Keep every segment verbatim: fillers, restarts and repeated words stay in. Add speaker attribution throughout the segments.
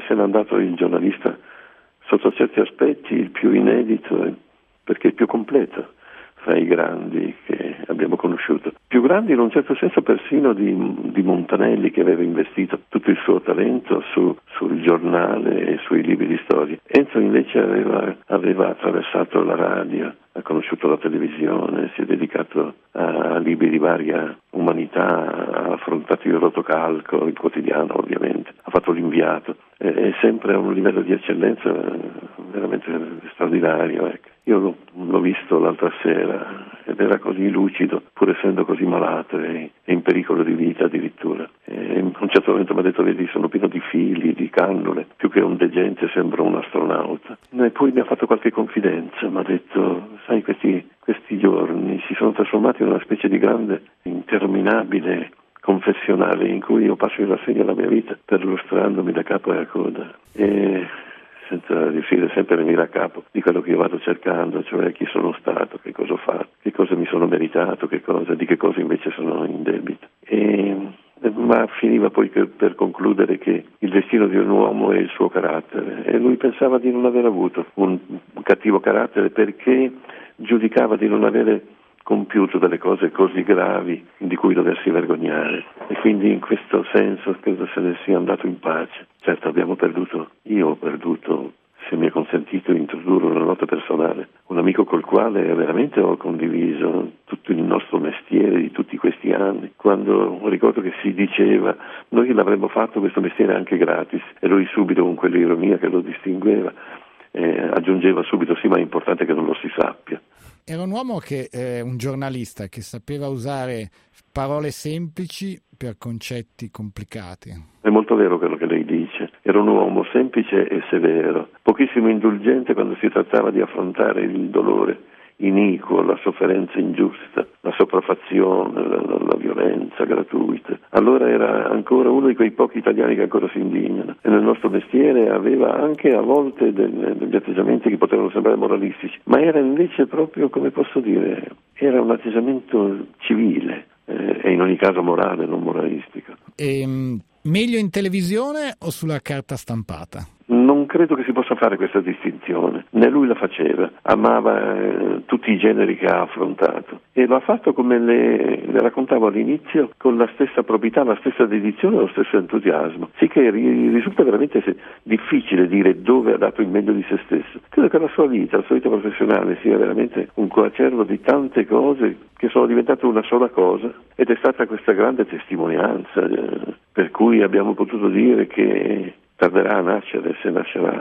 Speaker 1: se n'è andato il giornalista sotto certi aspetti il più inedito, perché il più completo fra i grandi che abbiamo conosciuto. Più grandi in un certo senso persino di, di Montanelli, che aveva investito tutto il suo talento su, sul giornale e sui libri di storia. Enzo invece aveva, aveva attraversato la radio, ha conosciuto la televisione, si è dedicato a libri di varia umanità, ha affrontato il rotocalco, il quotidiano ovviamente, ha fatto l'inviato, è, è sempre a un livello di eccellenza veramente straordinario. Ecco. Io l'ho, l'ho visto l'altra sera ed era così lucido, pur essendo così malato e, e in pericolo di vita addirittura. E a un certo momento mi ha detto: vedi, sono pieno di fili, di cannule, più che un degente sembro un astronauta. E poi mi ha fatto qualche confidenza, mi ha detto: sai, questi, questi giorni si sono trasformati in una specie di grande, interminabile confessionale in cui io passo in rassegna la mia vita perlustrandomi da capo e a coda, e senza riuscire sempre a venire a capo di quello che io vado cercando, cioè chi sono stato, che cosa ho fatto, che cosa mi sono meritato, che cosa, di che cosa invece sono in debito. E, ma finiva poi per, per concludere che il destino di un uomo è il suo carattere, e lui pensava di non aver avuto un, un cattivo carattere, perché giudicava di non avere compiuto delle cose così gravi di cui doversi vergognare, e quindi in questo senso credo se ne sia andato in pace. Certo, abbiamo perduto, io ho perduto, se mi è consentito introdurre una nota personale, un amico col quale veramente ho condiviso tutto il nostro mestiere di tutti questi anni, quando ricordo che si diceva: noi l'avremmo fatto questo mestiere anche gratis, e lui subito, con quell'ironia che lo distingueva, eh, aggiungeva subito: sì, ma è importante che non lo si sappia.
Speaker 2: Era un uomo che, eh, un giornalista che sapeva usare parole semplici per concetti complicati.
Speaker 1: È molto vero quello che lei dice. Era un uomo semplice e severo, pochissimo indulgente quando si trattava di affrontare il dolore iniquo, la sofferenza ingiusta, la sopraffazione, la, la, la violenza gratuita. Allora era ancora uno di quei pochi italiani che ancora si indignano, e nel nostro mestiere aveva anche a volte del, degli atteggiamenti che potevano sembrare moralistici, ma era invece proprio, come posso dire, era un atteggiamento civile, eh, e in ogni caso morale, non moralistico.
Speaker 2: E, mh, meglio in televisione o sulla carta stampata?
Speaker 1: Non credo che si possa fare questa distinzione, né lui la faceva, amava eh, tutti i generi che ha affrontato, e lo ha fatto, come le, le raccontavo all'inizio, con la stessa probità, la stessa dedizione, lo stesso entusiasmo, sì che ri, risulta veramente se, difficile dire dove ha dato il meglio di se stesso. Credo che la sua vita, la sua vita professionale sia veramente un coacervo di tante cose che sono diventate una sola cosa, ed è stata questa grande testimonianza eh, per cui abbiamo potuto dire che tarderà a nascere, se nascerà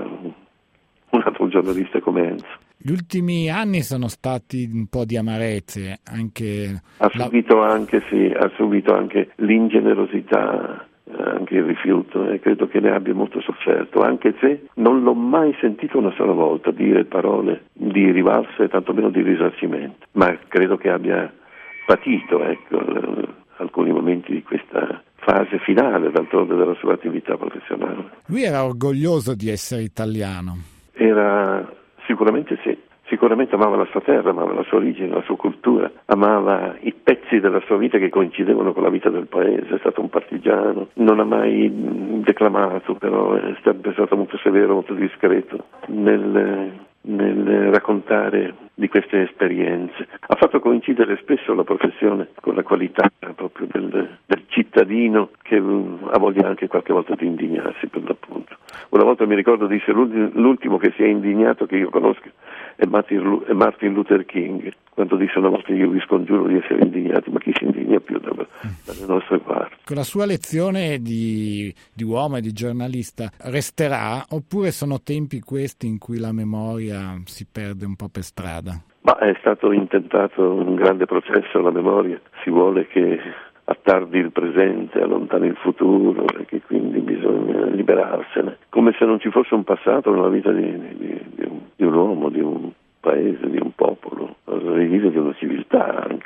Speaker 1: un altro giornalista come Enzo.
Speaker 2: Gli ultimi anni sono stati un po' di amarezze, anche
Speaker 1: ha
Speaker 2: la...
Speaker 1: subito anche sì, ha subito anche l'ingenerosità, anche il rifiuto, e credo che ne abbia molto sofferto, anche se non l'ho mai sentito una sola volta dire parole di rivalsa e tantomeno di risarcimento, ma credo che abbia patito, ecco, alcuni momenti di questa fase finale, d'altronde, della sua attività professionale.
Speaker 2: Lui era orgoglioso di essere italiano.
Speaker 1: Era sicuramente sì, sicuramente amava la sua terra, amava la sua origine, la sua cultura, amava i pezzi della sua vita che coincidevano con la vita del paese. È stato un partigiano, non ha mai declamato, però è sempre stato molto severo, molto discreto nel, nel raccontare di queste esperienze. Ha fatto coincidere spesso la professione con la qualità proprio del, del cittadino, che ha voglia anche qualche volta di indignarsi, per l'appunto. Una volta mi ricordo disse: l'ultimo che si è indignato che io conosco è Martin Luther King, quando disse una volta: io vi scongiuro di essere indignati, ma chi si indigna più dalle nostre parti?
Speaker 2: Con la sua lezione di, di uomo e di giornalista resterà, oppure sono tempi questi in cui la memoria si perde un po' per strada?
Speaker 1: Ma è stato intentato un grande processo alla memoria, si vuole che attardi il presente, allontani il futuro, e che quindi bisogna liberarsene, come se non ci fosse un passato nella vita di, di, di, un, di un uomo, di un paese, di un popolo, rivivere di una civiltà anche.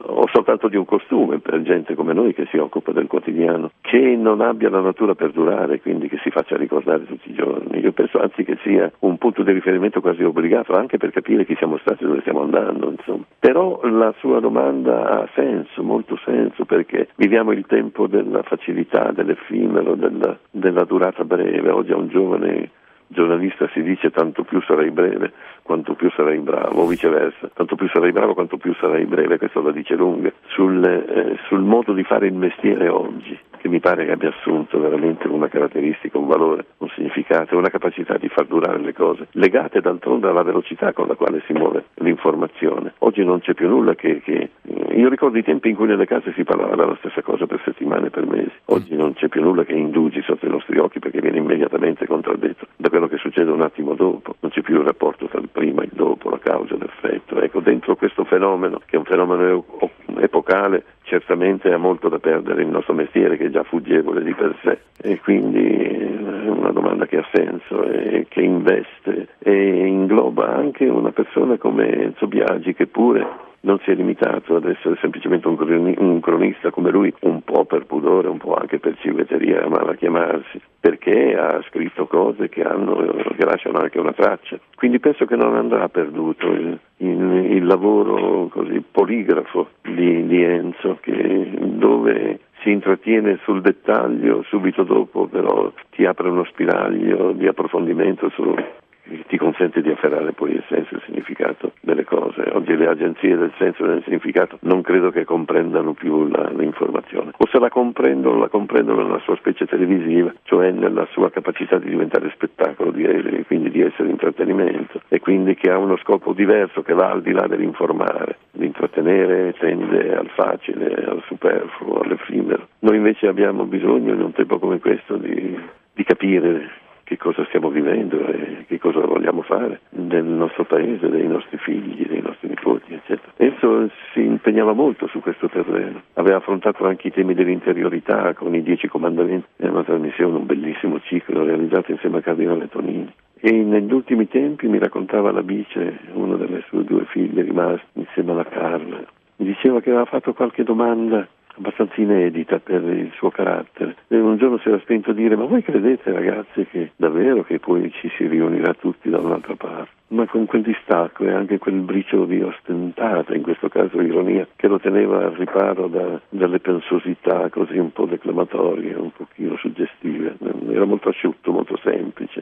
Speaker 1: o soltanto di un costume per gente come noi che si occupa del quotidiano, che non abbia la natura per durare, quindi che si faccia ricordare tutti i giorni. Io penso anzi che sia un punto di riferimento quasi obbligato anche per capire chi siamo stati e dove stiamo andando, insomma. Però la sua domanda ha senso, molto senso, perché viviamo il tempo della facilità, dell'effimero, della, della durata breve. Oggi a un giovane giornalista si dice tanto più sarai breve quanto più sarai bravo, o viceversa, tanto più sarai bravo quanto più sarai breve. Questo la dice lunga sul, eh, sul modo di fare il mestiere oggi, che mi pare che abbia assunto veramente una caratteristica, un valore, un significato, una capacità di far durare le cose, legate d'altronde alla velocità con la quale si muove l'informazione. Oggi non c'è più nulla che, che... Io ricordo i tempi in cui nelle case si parlava della stessa cosa per settimane, per mesi. Oggi non c'è più nulla che indugi sotto i nostri occhi, perché viene immediatamente contraddetto da quello che succede un attimo dopo. Non c'è più il rapporto tra il prima e il dopo, la causa e l'effetto. Ecco, dentro questo fenomeno, che è un fenomeno epocale, certamente ha molto da perdere il nostro mestiere, che è già fuggevole di per sé, e quindi è una domanda che ha senso e che investe e ingloba anche una persona come Enzo Biagi, che pure non si è limitato ad essere semplicemente un, croni- un cronista come lui, un po' per pudore, un po' anche per civetteria, amava chiamarsi, perché ha scritto cose che hanno, che lasciano anche una traccia. Quindi penso che non andrà perduto il, il, il lavoro così poligrafo di, di Enzo, che dove si intrattiene sul dettaglio, subito dopo però ti apre uno spiraglio di approfondimento su ti consente di afferrare poi il senso e il significato delle cose. Oggi le agenzie del senso e del significato non credo che comprendano più la, l'informazione, o se la comprendono, la comprendono nella sua specie televisiva, cioè nella sua capacità di diventare spettacolo, di, quindi di essere intrattenimento, e quindi che ha uno scopo diverso che va al di là dell'informare. L'intrattenere tende al facile, al superfluo, all'effimero. Noi invece abbiamo bisogno in un tempo come questo di, di capire che cosa stiamo vivendo e che cosa vogliamo fare del nostro paese, dei nostri figli, dei nostri nipoti, eccetera. Enzo si impegnava molto su questo terreno, aveva affrontato anche i temi dell'interiorità con i Dieci Comandamenti, è una trasmissione, un bellissimo ciclo realizzato insieme a Cardinale Tonini. E negli ultimi tempi mi raccontava la Bice, una delle sue due figlie rimaste insieme alla Carla, mi diceva che aveva fatto qualche domanda abbastanza inedita per il suo carattere, e un giorno si era spento a dire: ma voi credete, ragazzi, che davvero che poi ci si riunirà tutti da un'altra parte? Ma con quel distacco e anche quel briciolo di ostentata, in questo caso ironia, che lo teneva al riparo da, dalle pensosità così un po' declamatorie, un pochino suggestive. Era molto asciutto, molto semplice.